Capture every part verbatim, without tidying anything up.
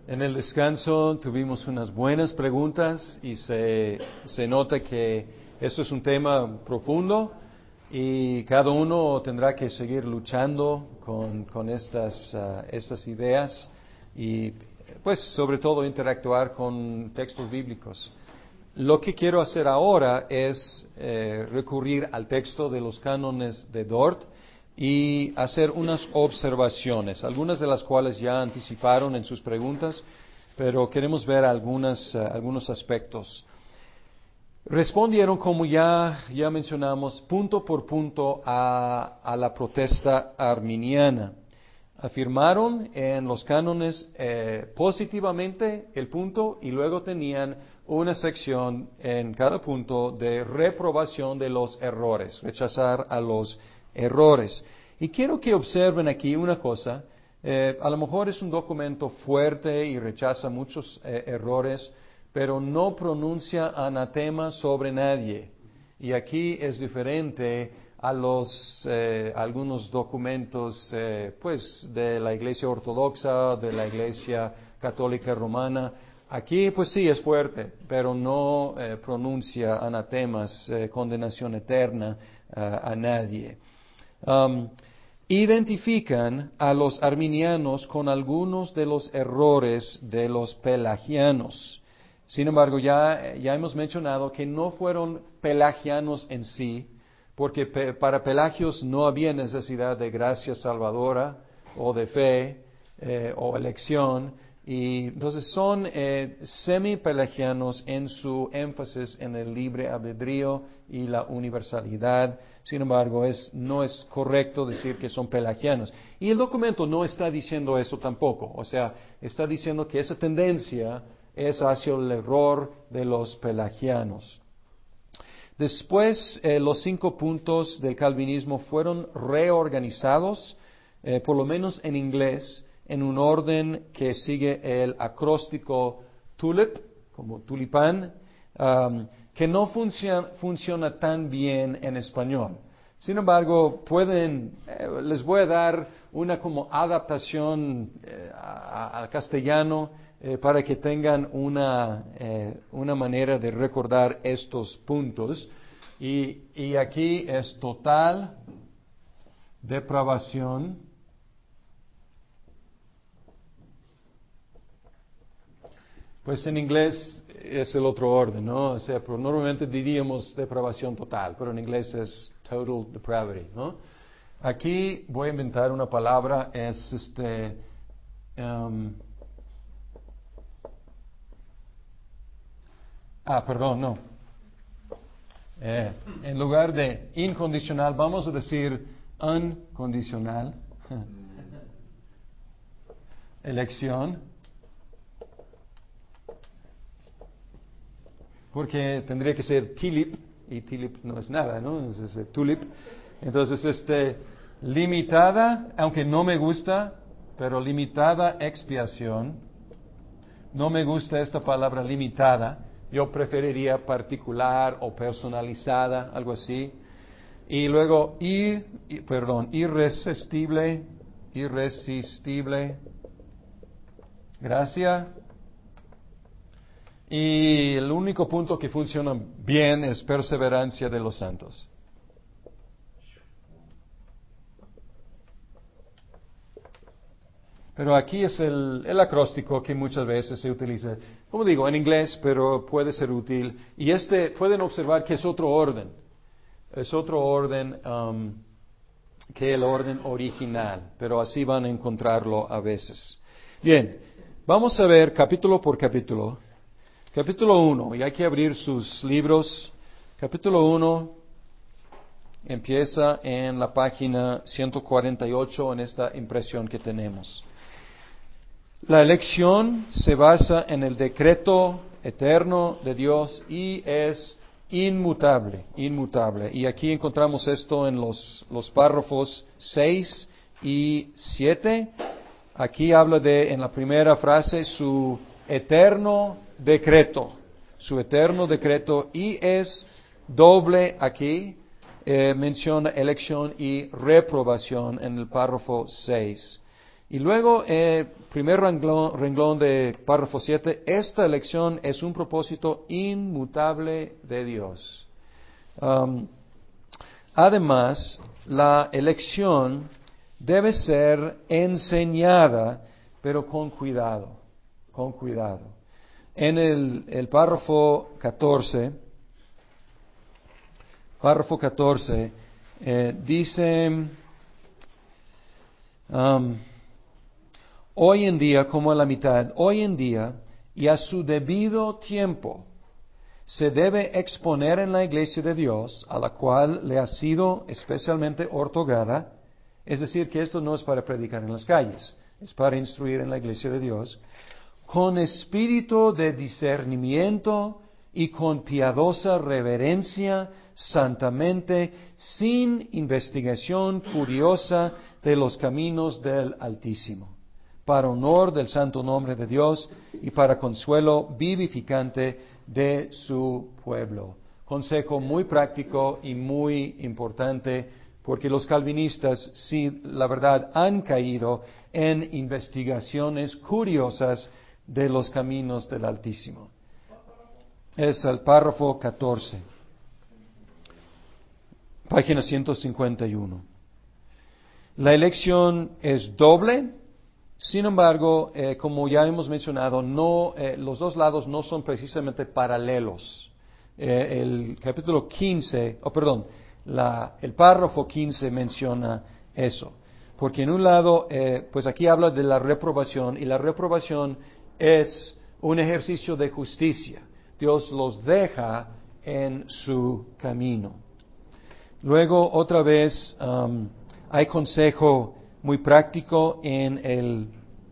En el descanso tuvimos unas buenas preguntas y se, se nota que esto es un tema profundo y cada uno tendrá que seguir luchando con, con estas, uh, estas ideas y pues sobre todo interactuar con textos bíblicos. Lo que quiero hacer ahora es eh, recurrir al texto de los cánones de Dort y hacer unas observaciones, algunas de las cuales ya anticiparon en sus preguntas, pero queremos ver algunas, uh, algunos aspectos. Respondieron, como ya, ya mencionamos, punto por punto a, a la protesta arminiana. Afirmaron en los cánones eh, positivamente el punto y luego tenían una sección en cada punto de reprobación de los errores, rechazar a los errores. Y quiero que observen aquí una cosa, eh, a lo mejor es un documento fuerte y rechaza muchos eh, errores, pero no pronuncia anatema sobre nadie. Y aquí es diferente a los eh, algunos documentos eh, pues de la Iglesia Ortodoxa, de la Iglesia Católica Romana. Aquí pues sí es fuerte, pero no eh, pronuncia anatemas, eh, condenación eterna uh, a nadie. Um, identifican a los arminianos con algunos de los errores de los pelagianos. Sin embargo, ya, ya hemos mencionado que no fueron pelagianos en sí, porque pe- para Pelagios no había necesidad de gracia salvadora o de fe eh, o elección, y entonces son eh, semi-pelagianos en su énfasis en el libre albedrío y la universalidad. Sin embargo, es, no es correcto decir que son pelagianos. Y el documento no está diciendo eso tampoco, o sea, está diciendo que esa tendencia es hacia el error de los pelagianos. Después, eh, los cinco puntos del calvinismo fueron reorganizados, eh, por lo menos en inglés, en un orden que sigue el acróstico tulip, como tulipán, um, que no funciona, funciona tan bien en español. Sin embargo, pueden, eh, les voy a dar una como adaptación eh, al castellano eh, para que tengan una, eh, una manera de recordar estos puntos. Y, y aquí es total depravación, pues en inglés es el otro orden, ¿no? O sea, pero normalmente diríamos depravación total, pero en inglés es total depravity, ¿no? Aquí voy a inventar una palabra, es este, um, ah, perdón, no. Eh, en lugar de incondicional, vamos a decir uncondicional. Elección. Porque tendría que ser tilip, y tilip no es nada, ¿no? Es, es tulip. Entonces, este, limitada, aunque no me gusta, pero limitada expiación. No me gusta esta palabra limitada. Yo preferiría particular o personalizada, algo así. Y luego, ir, perdón, irresistible, irresistible. Gracia. Y el único punto que funciona bien es perseverancia de los santos. Pero aquí es el, el acróstico que muchas veces se utiliza, como digo, en inglés, pero puede ser útil. Y este, pueden observar que es otro orden. Es otro orden um, que el orden original, pero así van a encontrarlo a veces. Bien, vamos a ver capítulo por capítulo. Capítulo uno, y hay que abrir sus libros. Capítulo uno empieza en la página ciento cuarenta y ocho en esta impresión que tenemos. La elección se basa en el decreto eterno de Dios y es inmutable, inmutable. Y aquí encontramos esto en los, los párrafos seis y siete. Aquí habla de, en la primera frase, su eterno decreto, su eterno decreto, y es doble aquí, eh, menciona elección y reprobación en el párrafo seis. Y luego, eh, primer renglón, renglón de párrafo siete, esta elección es un propósito inmutable de Dios. Um, además, la elección debe ser enseñada, pero con cuidado, con cuidado. En el, el párrafo catorce, párrafo catorce, eh, dice, um, hoy en día, como a la mitad, hoy en día y a su debido tiempo, se debe exponer en la iglesia de Dios, a la cual le ha sido especialmente otorgada, es decir, que esto no es para predicar en las calles, es para instruir en la iglesia de Dios, con espíritu de discernimiento y con piadosa reverencia, santamente, sin investigación curiosa de los caminos del Altísimo, para honor del santo nombre de Dios y para consuelo vivificante de su pueblo. Consejo muy práctico y muy importante, porque los calvinistas, sí, la verdad, han caído en investigaciones curiosas de los caminos del Altísimo. Es el párrafo catorce, página ciento cincuenta y uno. La elección es doble. Sin embargo, eh, como ya hemos mencionado, no, eh, los dos lados no son precisamente paralelos. Eh, el capítulo quince, oh, perdón, la, el párrafo quince menciona eso. Porque en un lado, eh, pues aquí habla de la reprobación, y la reprobación es un ejercicio de justicia. Dios los deja en su camino. Luego, otra vez, um, hay consejo muy práctico en el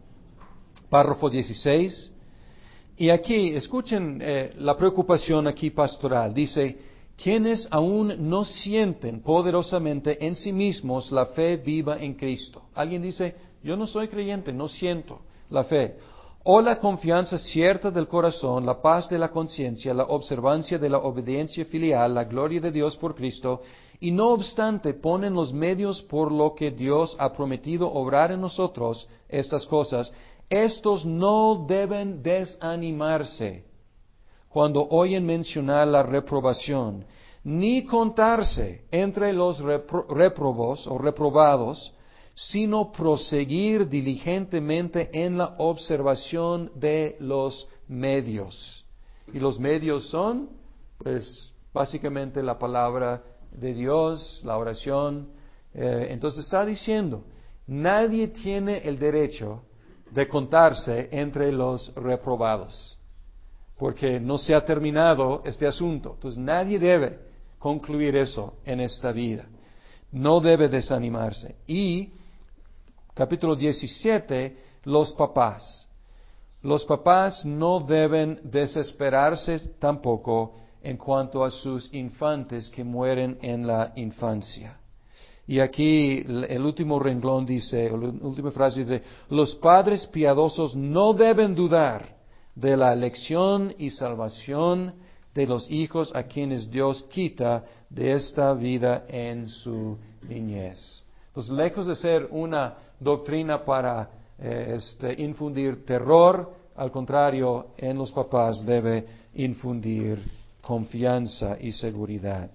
párrafo dieciséis. Y aquí, escuchen eh, la preocupación aquí pastoral. Dice, quienes aún no sienten poderosamente en sí mismos la fe viva en Cristo. Alguien dice, yo no soy creyente, no siento la fe. O la confianza cierta del corazón, la paz de la conciencia, la observancia de la obediencia filial, la gloria de Dios por Cristo, y no obstante ponen los medios por lo que Dios ha prometido obrar en nosotros estas cosas, estos no deben desanimarse cuando oyen mencionar la reprobación, ni contarse entre los repro- reprobos o reprobados, sino proseguir diligentemente en la observación de los medios. Y los medios son, pues, básicamente la palabra de Dios, la oración. Eh, entonces está diciendo, nadie tiene el derecho de contarse entre los reprobados, porque no se ha terminado este asunto. Entonces nadie debe concluir eso en esta vida. No debe desanimarse. Y capítulo diecisiete, los papás. Los papás no deben desesperarse tampoco en cuanto a sus infantes que mueren en la infancia. Y aquí el último renglón dice, o la última frase dice, los padres piadosos no deben dudar de la elección y salvación de los hijos a quienes Dios quita de esta vida en su niñez. Entonces, lejos de ser una doctrina para eh, este, infundir terror, al contrario, en los papás debe infundir confianza y seguridad.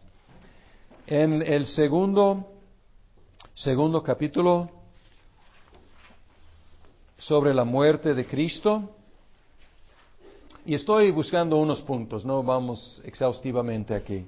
En el segundo, segundo capítulo sobre la muerte de Cristo, y estoy buscando unos puntos, no vamos exhaustivamente aquí.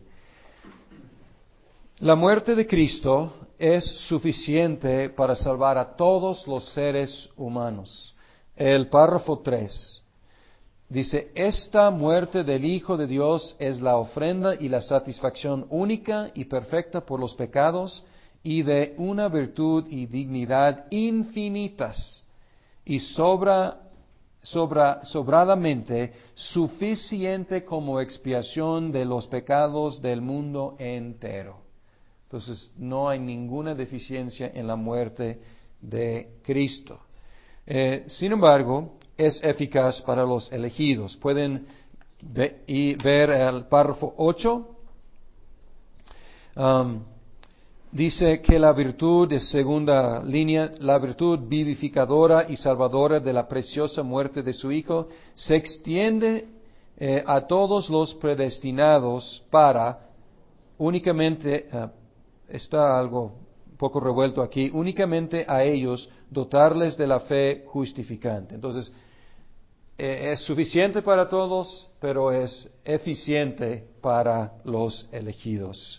La muerte de Cristo es suficiente para salvar a todos los seres humanos. El párrafo tres dice, esta muerte del Hijo de Dios es la ofrenda y la satisfacción única y perfecta por los pecados y de una virtud y dignidad infinitas y sobra, sobra, sobradamente suficiente como expiación de los pecados del mundo entero. Entonces, no hay ninguna deficiencia en la muerte de Cristo. Eh, sin embargo, es eficaz para los elegidos. Pueden ve, y ver el párrafo ocho. Um, Dice que la virtud, de segunda línea, la virtud vivificadora y salvadora de la preciosa muerte de su Hijo se extiende eh, a todos los predestinados para únicamente, uh, está algo un poco revuelto aquí, únicamente a ellos dotarles de la fe justificante. Entonces, eh, es suficiente para todos, pero es eficiente para los elegidos.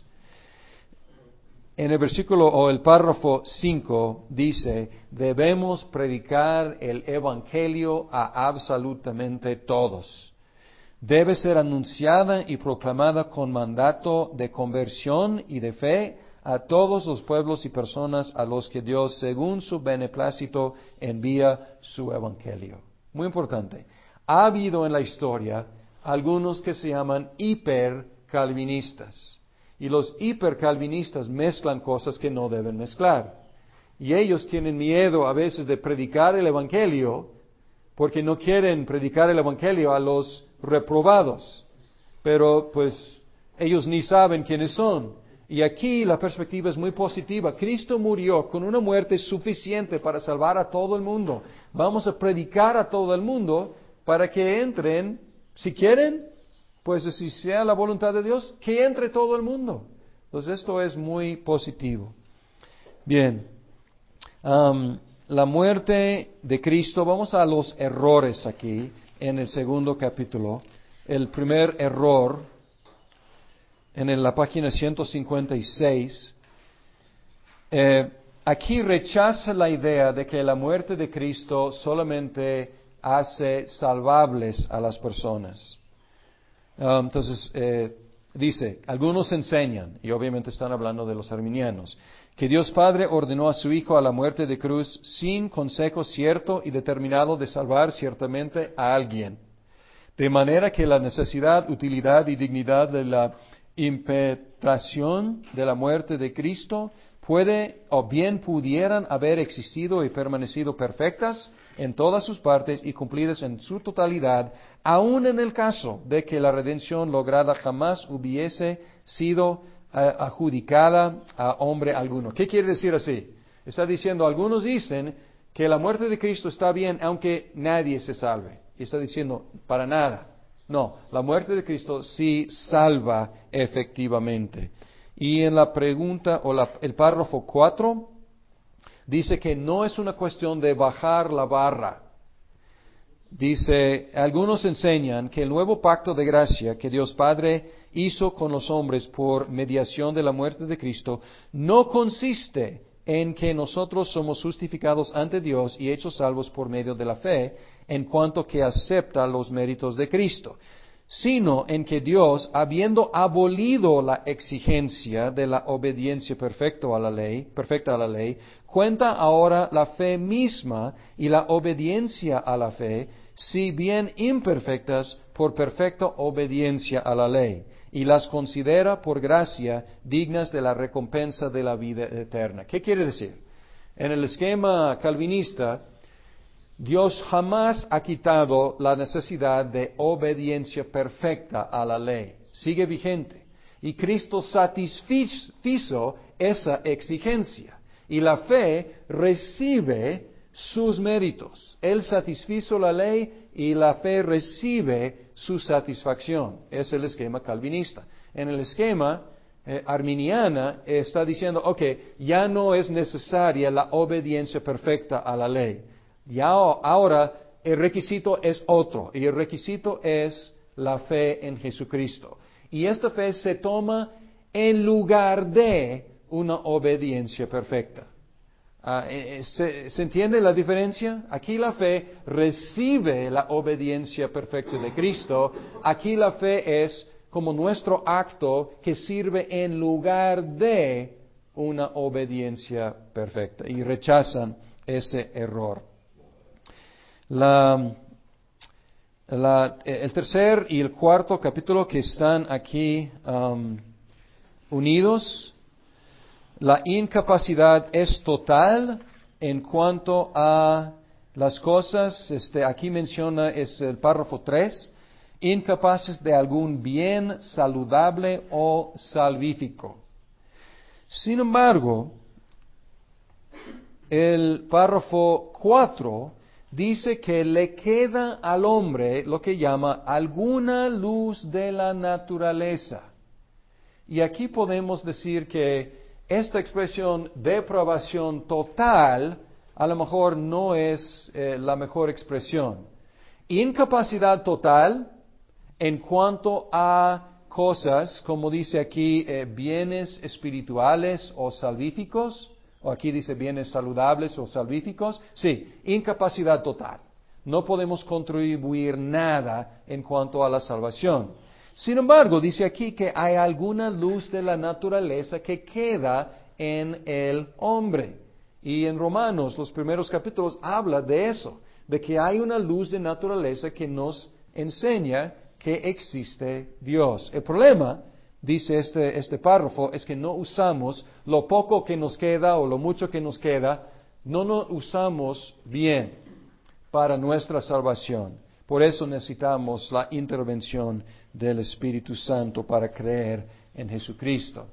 En el versículo o el párrafo cinco dice, debemos predicar el evangelio a absolutamente todos. Debe ser anunciada y proclamada con mandato de conversión y de fe a todos los pueblos y personas a los que Dios, según su beneplácito, envía su evangelio. Muy importante. Ha habido en la historia algunos que se llaman hipercalvinistas. Y los hipercalvinistas mezclan cosas que no deben mezclar. Y ellos tienen miedo a veces de predicar el evangelio porque no quieren predicar el evangelio a los reprobados. Pero pues ellos ni saben quiénes son. Y aquí la perspectiva es muy positiva. Cristo murió con una muerte suficiente para salvar a todo el mundo. Vamos a predicar a todo el mundo para que entren, si quieren, pues si sea la voluntad de Dios, que entre todo el mundo. Entonces esto es muy positivo. Bien, um, la muerte de Cristo, vamos a los errores aquí en el segundo capítulo. El primer error, en la página ciento cincuenta y seis, eh, aquí rechaza la idea de que la muerte de Cristo solamente hace salvables a las personas. Um, entonces, eh, dice, algunos enseñan, y obviamente están hablando de los arminianos, que Dios Padre ordenó a su Hijo a la muerte de cruz sin consejo cierto y determinado de salvar ciertamente a alguien. De manera que la necesidad, utilidad y dignidad de la impetración de la muerte de Cristo puede o bien pudieran haber existido y permanecido perfectas en todas sus partes y cumplidas en su totalidad, aun en el caso de que la redención lograda jamás hubiese sido uh, adjudicada a hombre alguno. ¿Qué quiere decir así? Está diciendo, algunos dicen que la muerte de Cristo está bien aunque nadie se salve. Y está diciendo, para nada. No, la muerte de Cristo sí salva efectivamente. Y en la pregunta, o la, el párrafo cuatro, dice que no es una cuestión de bajar la barra. Dice, algunos enseñan que el nuevo pacto de gracia que Dios Padre hizo con los hombres por mediación de la muerte de Cristo no consiste en que nosotros somos justificados ante Dios y hechos salvos por medio de la fe, en cuanto que acepta los méritos de Cristo, sino en que Dios, habiendo abolido la exigencia de la obediencia perfecta a la ley, perfecta a la ley, cuenta ahora la fe misma y la obediencia a la fe, si bien imperfectas, por perfecta obediencia a la ley, y las considera por gracia dignas de la recompensa de la vida eterna. ¿Qué quiere decir? En el esquema calvinista, Dios jamás ha quitado la necesidad de obediencia perfecta a la ley. Sigue vigente. Y Cristo satisfizo esa exigencia. Y la fe recibe sus méritos. Él satisfizo la ley y la fe recibe su satisfacción. Es el esquema calvinista. En el esquema eh, arminiana está diciendo, ok, ya no es necesaria la obediencia perfecta a la ley. Ya ahora el requisito es otro, y el requisito es la fe en Jesucristo. Y esta fe se toma en lugar de una obediencia perfecta. Uh, ¿se, ¿Se entiende la diferencia? Aquí la fe recibe la obediencia perfecta de Cristo. Aquí la fe es como nuestro acto que sirve en lugar de una obediencia perfecta. Y rechazan ese error. La, la, el tercer y el cuarto capítulo que están aquí um, unidos, la incapacidad es total en cuanto a las cosas, este, aquí menciona, es el párrafo tres, incapaces de algún bien saludable o salvífico. Sin embargo, el párrafo cuatro dice que le queda al hombre lo que llama alguna luz de la naturaleza. Y aquí podemos decir que esta expresión depravación total a lo mejor no es eh, la mejor expresión. Incapacidad total en cuanto a cosas, como dice aquí, eh, bienes espirituales o salvíficos, o aquí dice bienes saludables o salvíficos. Sí, incapacidad total. No podemos contribuir nada en cuanto a la salvación. Sin embargo, dice aquí que hay alguna luz de la naturaleza que queda en el hombre. Y en Romanos, los primeros capítulos, habla de eso, de que hay una luz de naturaleza que nos enseña que existe Dios. El problema, dice este, este párrafo, es que no usamos lo poco que nos queda o lo mucho que nos queda, no lo usamos bien para nuestra salvación. Por eso necesitamos la intervención del Espíritu Santo para creer en Jesucristo.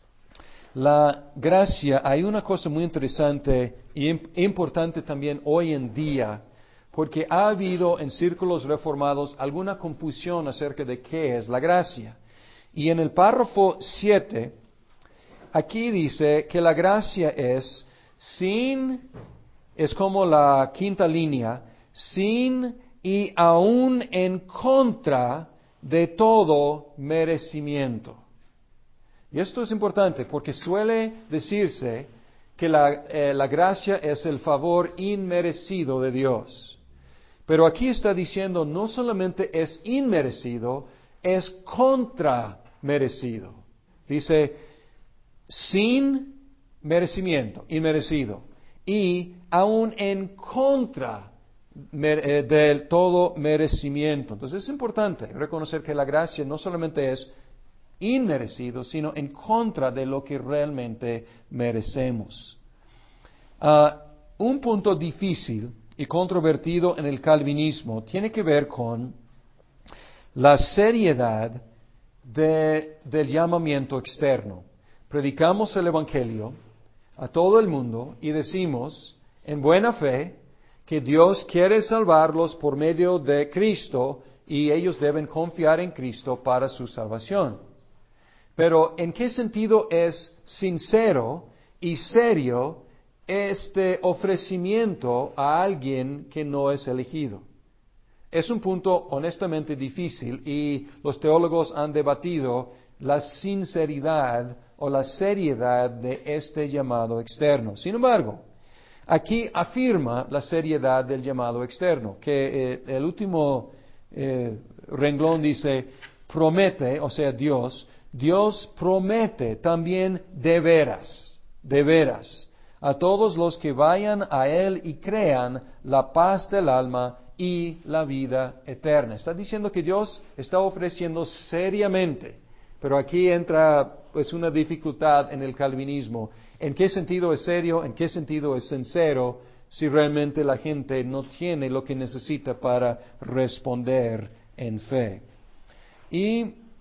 La gracia, hay una cosa muy interesante y importante también hoy en día, porque ha habido en círculos reformados alguna confusión acerca de qué es la gracia. Y en el párrafo siete, aquí dice que la gracia es sin, es como la quinta línea, sin y aún en contra de todo merecimiento. Y esto es importante porque suele decirse que la, eh, la gracia es el favor inmerecido de Dios. Pero aquí está diciendo no solamente es inmerecido, es contramerecido. Dice sin merecimiento, inmerecido, y aún en contra de todo merecimiento. Entonces es importante reconocer que la gracia no solamente es inmerecido, sino en contra de lo que realmente merecemos. Uh, un punto difícil y controvertido en el calvinismo tiene que ver con la seriedad de, del llamamiento externo. Predicamos el Evangelio a todo el mundo y decimos en buena fe que Dios quiere salvarlos por medio de Cristo y ellos deben confiar en Cristo para su salvación. Pero ¿en qué sentido es sincero y serio este ofrecimiento a alguien que no es elegido? Es un punto honestamente difícil y los teólogos han debatido la sinceridad o la seriedad de este llamado externo. Sin embargo, aquí afirma la seriedad del llamado externo, que eh, el último eh, renglón dice, promete, o sea, Dios, Dios promete también de veras, de veras, a todos los que vayan a Él y crean la paz del alma y la vida eterna. Está diciendo que Dios está ofreciendo seriamente, pero aquí entra pues una dificultad en el calvinismo. ¿En qué sentido es serio? ¿En qué sentido es sincero? Si realmente la gente no tiene lo que necesita para responder en fe. Y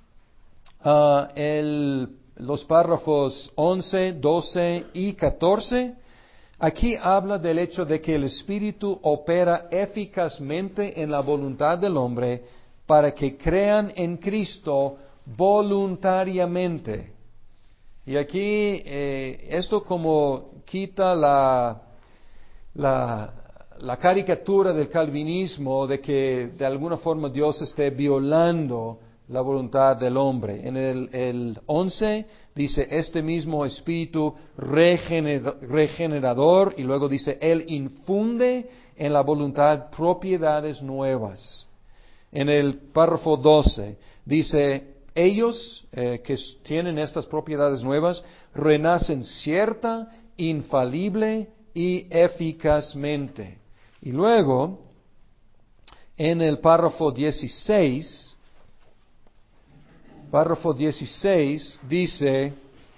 uh, el, los párrafos once, doce y catorce, aquí habla del hecho de que el Espíritu opera eficazmente en la voluntad del hombre para que crean en Cristo voluntariamente. Y aquí eh, esto como quita la, la, la caricatura del calvinismo de que de alguna forma Dios esté violando la voluntad del hombre. En el, el once dice este mismo espíritu regener, regenerador y luego dice Él infunde en la voluntad propiedades nuevas. En el párrafo doce dice ellos eh, que tienen estas propiedades nuevas renacen cierta, infalible y eficazmente. Y luego en el párrafo dieciséis, párrafo dieciséis dice,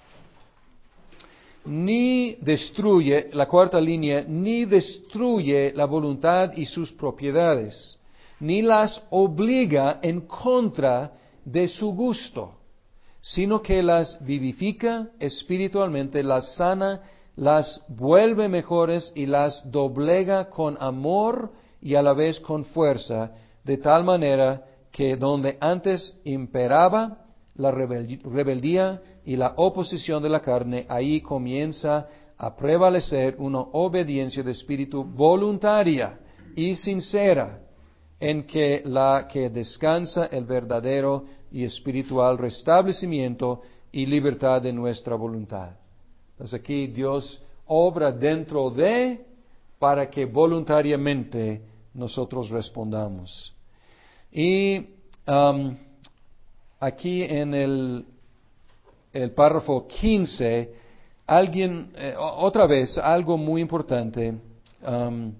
ni destruye, la cuarta línea, ni destruye la voluntad y sus propiedades, ni las obliga en contra de su gusto, sino que las vivifica espiritualmente, las sana, las vuelve mejores y las doblega con amor y a la vez con fuerza, de tal manera que donde antes imperaba la rebel- rebeldía y la oposición de la carne, ahí comienza a prevalecer una obediencia de espíritu voluntaria y sincera, en que la que descansa el verdadero y espiritual restablecimiento y libertad de nuestra voluntad. Entonces aquí Dios obra dentro de, para que voluntariamente nosotros respondamos. Y um, aquí en el, el párrafo quince, alguien, eh, otra vez, algo muy importante. Um,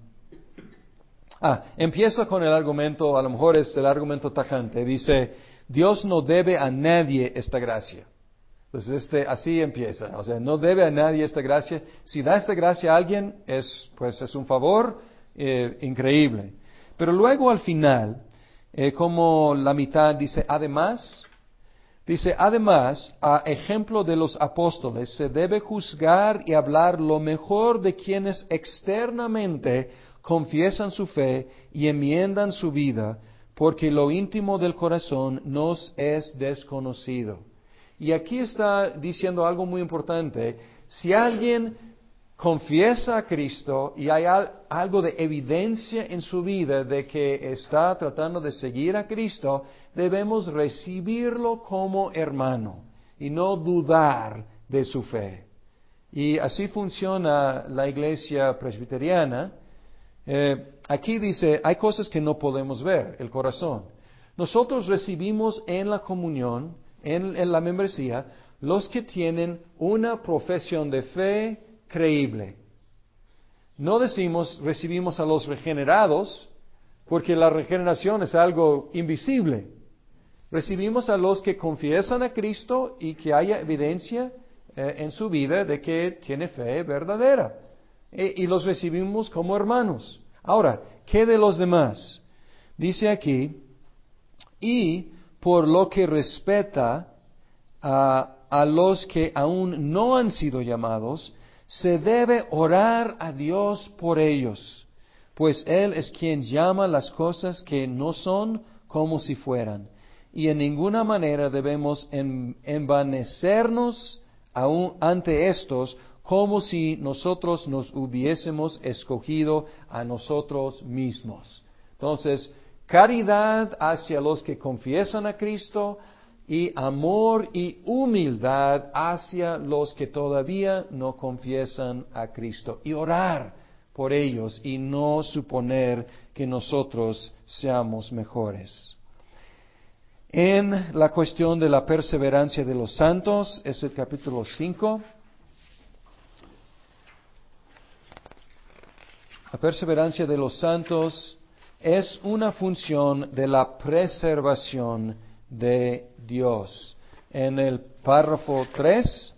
ah, empieza con el argumento, a lo mejor es el argumento tajante. Dice, Dios no debe a nadie esta gracia. Entonces, este, así empieza. O sea, no debe a nadie esta gracia. Si da esta gracia a alguien, es, pues, es un favor eh, increíble. Pero luego al final, eh, como la mitad dice, además, dice, además, a ejemplo de los apóstoles, se debe juzgar y hablar lo mejor de quienes externamente confiesan su fe y enmiendan su vida, porque lo íntimo del corazón nos es desconocido. Y aquí está diciendo algo muy importante. Si alguien confiesa a Cristo y hay al, algo de evidencia en su vida de que está tratando de seguir a Cristo, debemos recibirlo como hermano y no dudar de su fe. Y así funciona la iglesia presbiteriana. Eh, aquí dice, hay cosas que no podemos ver, el corazón. Nosotros recibimos en la comunión, en, en la membresía, los que tienen una profesión de fe creíble. No decimos recibimos a los regenerados, porque la regeneración es algo invisible. Recibimos a los que confiesan a Cristo y que haya evidencia eh, en su vida de que tiene fe verdadera. E, y los recibimos como hermanos. Ahora, ¿qué de los demás? Dice aquí, y por lo que respeta a, a los que aún no han sido llamados, se debe orar a Dios por ellos, pues Él es quien llama las cosas que no son como si fueran. Y en ninguna manera debemos en, envanecernos aún ante estos, como si nosotros nos hubiésemos escogido a nosotros mismos. Entonces, caridad hacia los que confiesan a Cristo y amor y humildad hacia los que todavía no confiesan a Cristo. Y orar por ellos y no suponer que nosotros seamos mejores. En la cuestión de la perseverancia de los santos, es el capítulo cinco. La perseverancia de los santos es una función de la preservación de Dios. En el párrafo tres,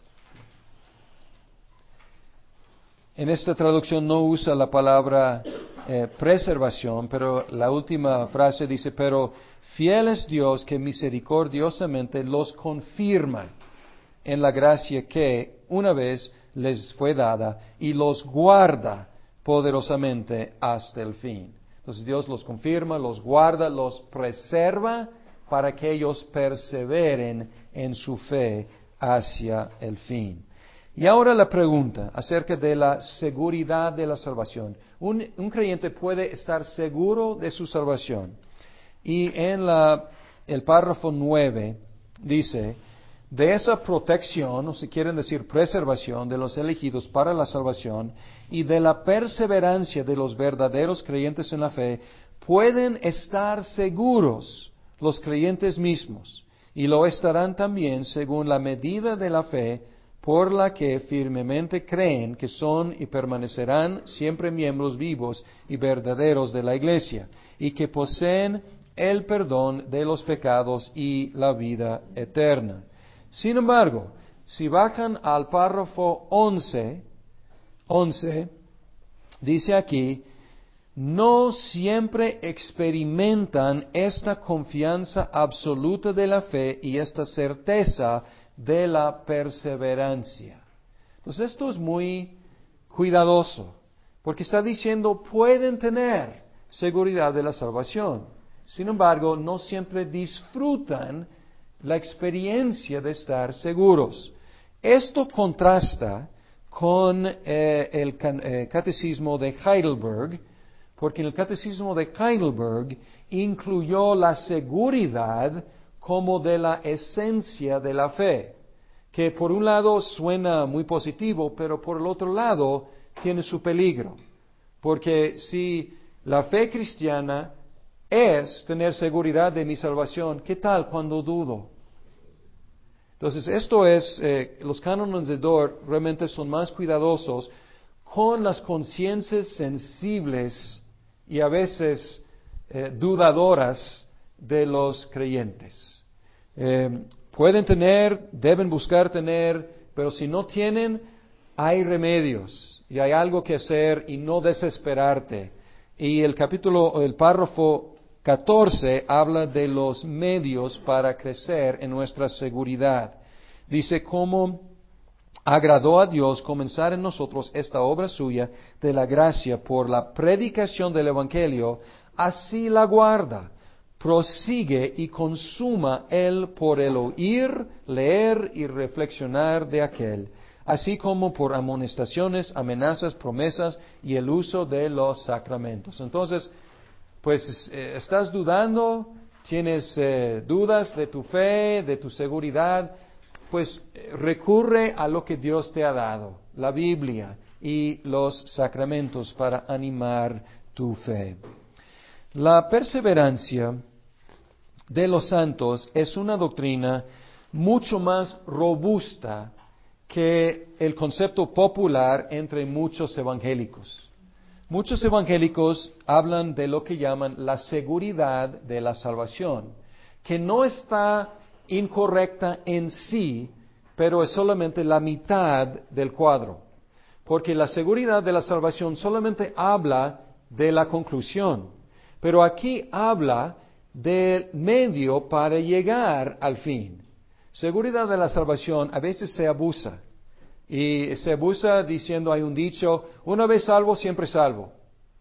en esta traducción no usa la palabra eh, preservación, pero la última frase dice, pero fiel es Dios que misericordiosamente los confirma en la gracia que una vez les fue dada y los guarda poderosamente hasta el fin. Entonces Dios los confirma, los guarda, los preserva para que ellos perseveren en su fe hacia el fin. Y ahora la pregunta acerca de la seguridad de la salvación. Un, un creyente puede estar seguro de su salvación. Y en la, el párrafo nueve dice, de esa protección, o si quieren decir preservación, de los elegidos para la salvación y de la perseverancia de los verdaderos creyentes en la fe, pueden estar seguros los creyentes mismos, y lo estarán también según la medida de la fe por la que firmemente creen que son y permanecerán siempre miembros vivos y verdaderos de la Iglesia, y que poseen el perdón de los pecados y la vida eterna. Sin embargo, si bajan al párrafo once, once, dice aquí, no siempre experimentan esta confianza absoluta de la fe y esta certeza de la perseverancia. Entonces esto es muy cuidadoso, porque está diciendo pueden tener seguridad de la salvación. Sin embargo, no siempre disfrutan la experiencia de estar seguros. Esto contrasta con eh, el can, eh, catecismo de Heidelberg, porque en el catecismo de Heidelberg incluyó la seguridad como de la esencia de la fe, que por un lado suena muy positivo, pero por el otro lado tiene su peligro, porque si la fe cristiana es tener seguridad de mi salvación, ¿qué tal cuando dudo? Entonces, esto es, eh, los cánones de Dort realmente son más cuidadosos con las conciencias sensibles y a veces eh, dudadoras de los creyentes. Eh, pueden tener, deben buscar tener, pero si no tienen, hay remedios y hay algo que hacer y no desesperarte. Y el capítulo, el párrafo catorce habla de los medios para crecer en nuestra seguridad. Dice cómo agradó a Dios comenzar en nosotros esta obra suya de la gracia por la predicación del Evangelio, así la guarda, prosigue y consuma él por el oír, leer y reflexionar de aquel, así como por amonestaciones, amenazas, promesas y el uso de los sacramentos. Entonces, pues eh, estás dudando, tienes eh, dudas de tu fe, de tu seguridad, pues recurre a lo que Dios te ha dado, la Biblia y los sacramentos para animar tu fe. La perseverancia de los santos es una doctrina mucho más robusta que el concepto popular entre muchos evangélicos. Muchos evangélicos hablan de lo que llaman la seguridad de la salvación, que no está incorrecta en sí, pero es solamente la mitad del cuadro, porque la seguridad de la salvación solamente habla de la conclusión, pero aquí habla del medio para llegar al fin. Seguridad de la salvación a veces se abusa, y se abusa diciendo, hay un dicho, una vez salvo, siempre salvo.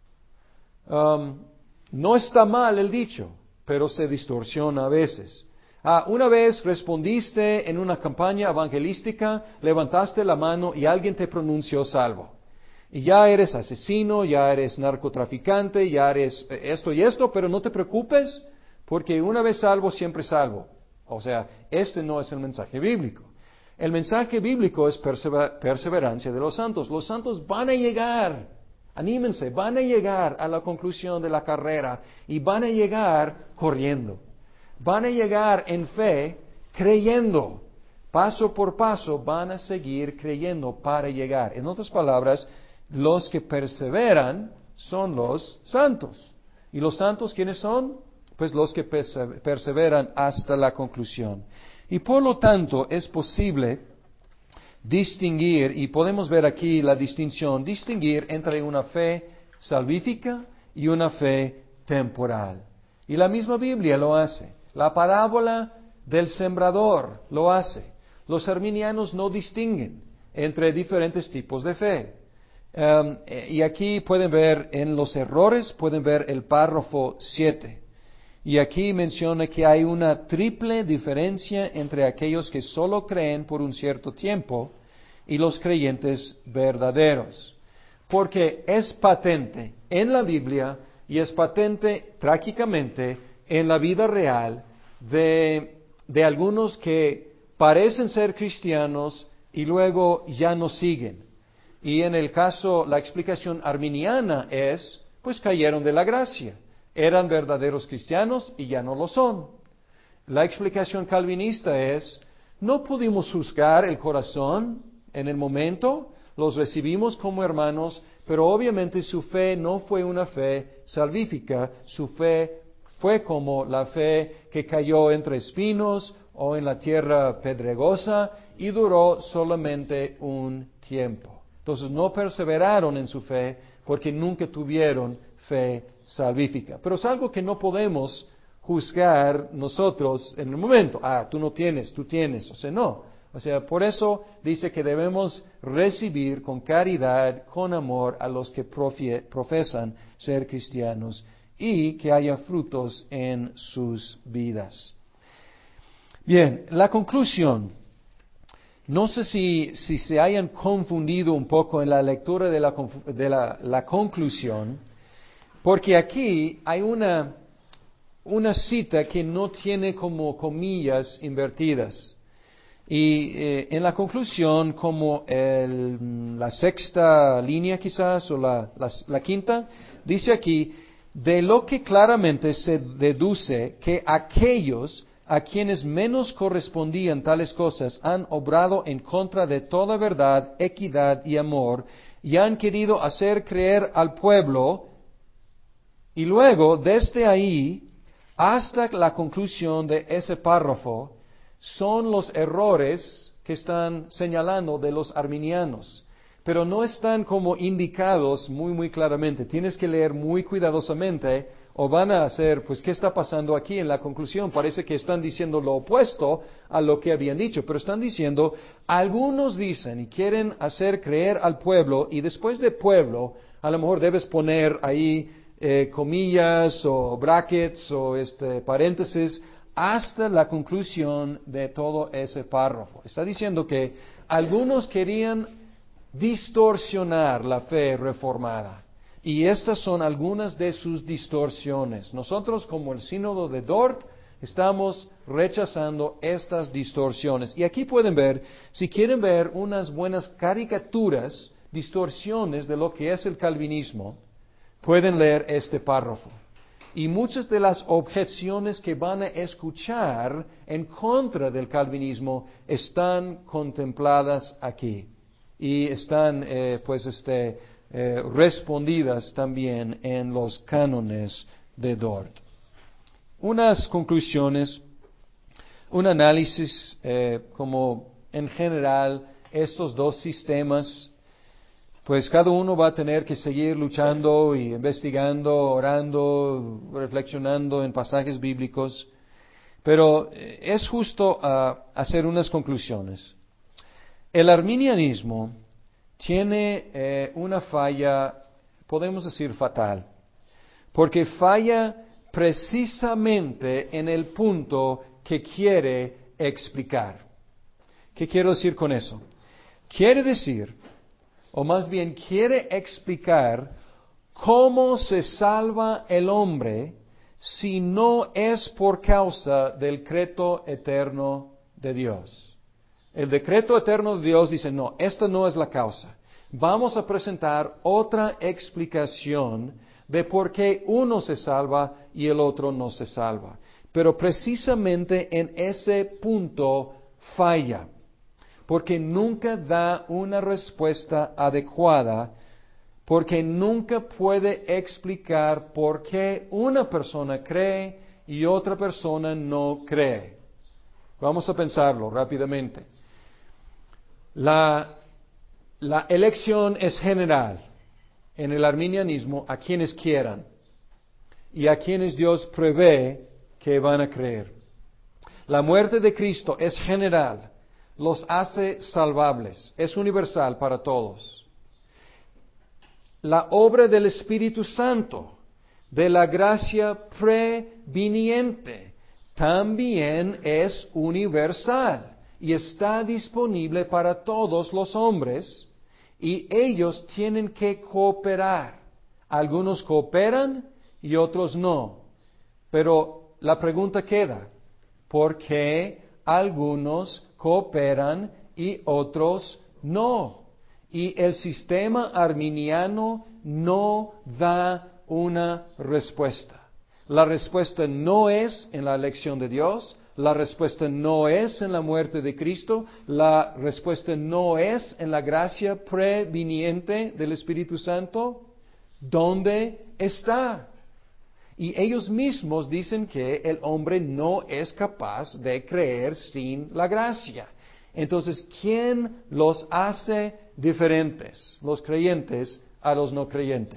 Um, no está mal el dicho, pero se distorsiona a veces. Ah, una vez respondiste en una campaña evangelística, levantaste la mano y alguien te pronunció salvo. Y ya eres asesino, ya eres narcotraficante, ya eres esto y esto, pero no te preocupes, porque una vez salvo, siempre salvo. O sea, este no es el mensaje bíblico. El mensaje bíblico es persever- perseverancia de los santos. Los santos van a llegar, anímense, van a llegar a la conclusión de la carrera y van a llegar corriendo. Van a llegar en fe creyendo. Paso por paso van a seguir creyendo para llegar. En otras palabras, los que perseveran son los santos. ¿Y los santos quiénes son? Pues los que perseveran hasta la conclusión. Y por lo tanto es posible distinguir, y podemos ver aquí la distinción, distinguir entre una fe salvífica y una fe temporal. Y la misma Biblia lo hace. La parábola del sembrador lo hace. Los arminianos no distinguen entre diferentes tipos de fe. Um, y aquí pueden ver en los errores, pueden ver el párrafo siete. Y aquí menciona que hay una triple diferencia entre aquellos que solo creen por un cierto tiempo y los creyentes verdaderos. Porque es patente en la Biblia y es patente trágicamente en la vida real de, de algunos que parecen ser cristianos y luego ya no siguen. Y en el caso, la explicación arminiana es, pues cayeron de la gracia. Eran verdaderos cristianos y ya no lo son. La explicación calvinista es, no pudimos juzgar el corazón en el momento, los recibimos como hermanos, pero obviamente su fe no fue una fe salvífica, su fe fue como la fe que cayó entre espinos o en la tierra pedregosa y duró solamente un tiempo. Entonces no perseveraron en su fe porque nunca tuvieron fe salvífica. Pero es algo que no podemos juzgar nosotros en el momento. Ah, tú no tienes, tú tienes. O sea, no. O sea, por eso dice que debemos recibir con caridad, con amor a los que profie, profesan ser cristianos y que haya frutos en sus vidas. Bien, la conclusión. No sé si, si se hayan confundido un poco en la lectura de, la, de la, la conclusión, porque aquí hay una, una cita que no tiene como comillas invertidas. Y eh, en la conclusión, como el, la sexta línea quizás, o la, la, la quinta, dice aquí, de lo que claramente se deduce que aquellos a quienes menos correspondían tales cosas han obrado en contra de toda verdad, equidad y amor, y han querido hacer creer al pueblo, y luego desde ahí hasta la conclusión de ese párrafo, son los errores que están señalando de los arminianos, pero no están como indicados muy, muy claramente. Tienes que leer muy cuidadosamente o van a hacer, pues, ¿qué está pasando aquí en la conclusión? Parece que están diciendo lo opuesto a lo que habían dicho, pero están diciendo, algunos dicen y quieren hacer creer al pueblo, y después de pueblo, a lo mejor debes poner ahí eh, comillas o brackets o este, paréntesis, hasta la conclusión de todo ese párrafo. Está diciendo que algunos querían distorsionar la fe reformada. Y estas son algunas de sus distorsiones. Nosotros, como el sínodo de Dort, estamos rechazando estas distorsiones. Y aquí pueden ver, si quieren ver unas buenas caricaturas, distorsiones de lo que es el calvinismo, pueden leer este párrafo. Y muchas de las objeciones que van a escuchar en contra del calvinismo están contempladas aquí y están eh, pues este, eh, respondidas también en los cánones de Dort. Unas conclusiones, un análisis eh, como en general estos dos sistemas. Pues cada uno va a tener que seguir luchando y investigando, orando, reflexionando en pasajes bíblicos, pero es justo uh, hacer unas conclusiones. El arminianismo tiene eh, una falla, podemos decir fatal, porque falla precisamente en el punto que quiere explicar. ¿Qué quiero decir con eso? Quiere decir, o más bien quiere explicar cómo se salva el hombre si no es por causa del decreto eterno de Dios. El decreto eterno de Dios dice, no, esta no es la causa. Vamos a presentar otra explicación de por qué uno se salva y el otro no se salva. Pero precisamente en ese punto falla, porque nunca da una respuesta adecuada, porque nunca puede explicar por qué una persona cree y otra persona no cree. Vamos a pensarlo rápidamente. La, la elección es general en el arminianismo a quienes quieran y a quienes Dios prevé que van a creer. La muerte de Cristo es general. Los hace salvables, es universal para todos. La obra del Espíritu Santo, de la gracia previniente, también es universal y está disponible para todos los hombres y ellos tienen que cooperar. Algunos cooperan y otros no. Pero la pregunta queda, ¿por qué algunos cooperan y otros no? Y el sistema arminiano no da una respuesta. La respuesta no es en la elección de Dios, la respuesta no es en la muerte de Cristo, la respuesta no es en la gracia previniente del Espíritu Santo. ¿Dónde está? Y ellos mismos dicen que el hombre no es capaz de creer sin la gracia. Entonces, ¿quién los hace diferentes, los creyentes, a los no creyentes?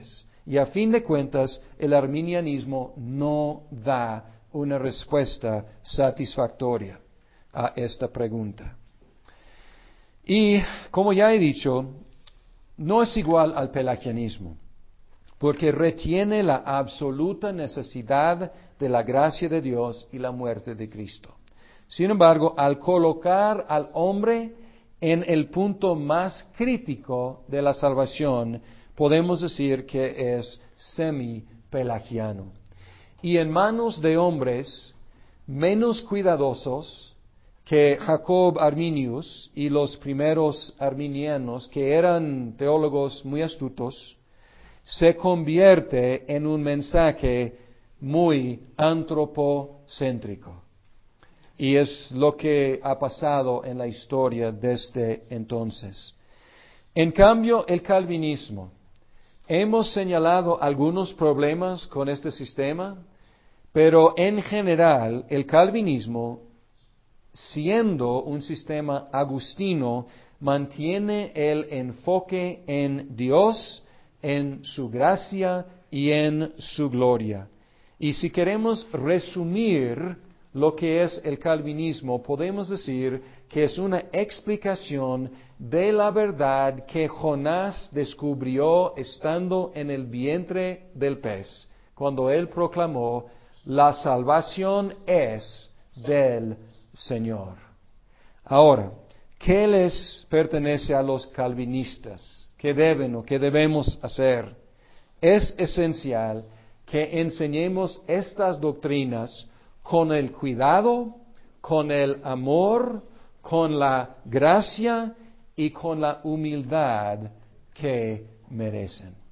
Y a fin de cuentas, el arminianismo no da una respuesta satisfactoria a esta pregunta. Y, como ya he dicho, no es igual al pelagianismo, porque retiene la absoluta necesidad de la gracia de Dios y la muerte de Cristo. Sin embargo, al colocar al hombre en el punto más crítico de la salvación, podemos decir que es semi-pelagiano. Y en manos de hombres menos cuidadosos que Jacob Arminius y los primeros arminianos, que eran teólogos muy astutos, se convierte en un mensaje muy antropocéntrico. Y es lo que ha pasado en la historia desde entonces. En cambio, el calvinismo. Hemos señalado algunos problemas con este sistema, pero en general el calvinismo, siendo un sistema agustino, mantiene el enfoque en Dios, en su gracia y en su gloria. Y si queremos resumir lo que es el calvinismo, podemos decir que es una explicación de la verdad que Jonás descubrió estando en el vientre del pez, cuando él proclamó: la salvación es del Señor. Ahora, ¿qué les pertenece a los calvinistas? ¿Qué deben o qué debemos hacer? Es esencial que enseñemos estas doctrinas con el cuidado, con el amor, con la gracia y con la humildad que merecen.